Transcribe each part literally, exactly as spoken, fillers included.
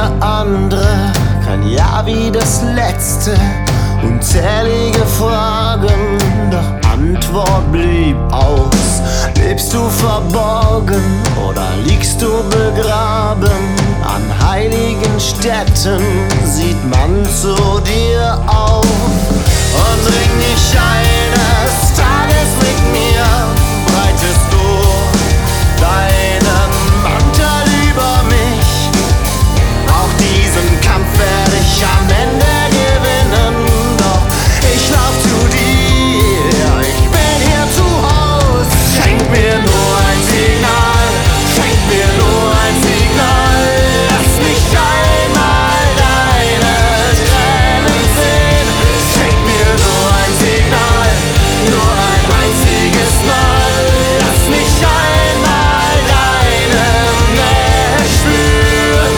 andere, kein Ja wie das letzte. Unzählige Fragen, doch Antwort blieb aus. Lebst du verborgen oder liegst du begraben? An heiligen Stätten sieht man zu dir auf. Und ring dich eines Tages mit mir, breitest du deinen Mantel über mich. Auch diesen Kampf werde ich am Ende gewinnen. Doch ich lauf zu dir, ich bin hier zu Haus. Schenk mir nur ein Signal, schenk mir nur ein Signal. Lass mich einmal deine Tränen sehen. Schenk mir nur ein Signal, nur ein einziges Mal. Lass mich einmal deine Nähe spüren.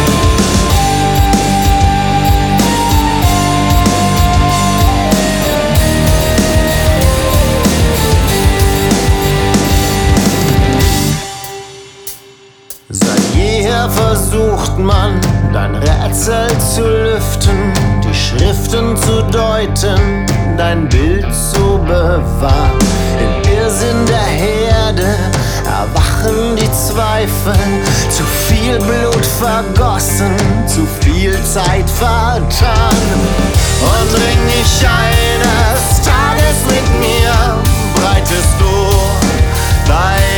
Seit jeher versucht man, dein Rätsel zu lüften, die Schriften zu deuten, dein Bild zu bewahren. Im Irrsinn der Herde erwachen die Zweifel, zu viel Blut vergossen, zu viel Zeit vertan. Und ring dich eines Tages mit mir, breitest du dein